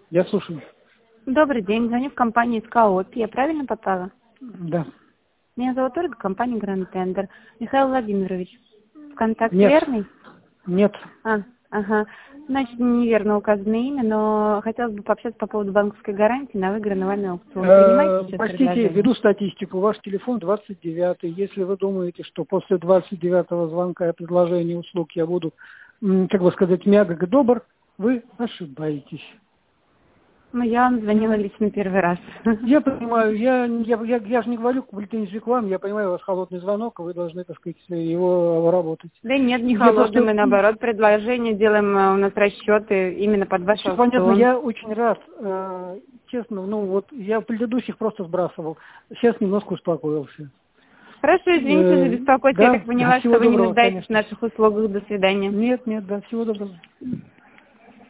Я слушаю. Добрый день, звоню в компанию СКОП. Я правильно попала? Да. Меня зовут Ольга, компания Гранд Тендер. Михаил Владимирович, контакт Нет. верный? Нет. Ага. Значит, неверно указано имя, но хотелось бы пообщаться по поводу банковской гарантии на выигранный вами аукцион. Принимаете сейчас Простите, предложение? веду статистику. Ваш телефон 29. Если вы думаете, что после 29-го звонка и предложения услуг я буду, как бы сказать, мягок и добр, вы ошибаетесь. Ну, я вам звонила лично первый раз. Я понимаю, я же не говорю претензий к вам, я понимаю, у вас холодный звонок, и вы должны, так сказать, его обработать. Да нет, не Я холодный, просто... мы наоборот предложение делаем, у нас расчеты именно под ваш Все аукцион. понятно, я очень рад, честно, я предыдущих просто сбрасывал, сейчас немножко успокоился. Хорошо, извините за беспокойство, я Да, так поняла, всего что вы не доброго, нуждаетесь в конечно. наших услугах. До свидания. Нет, да, всего доброго.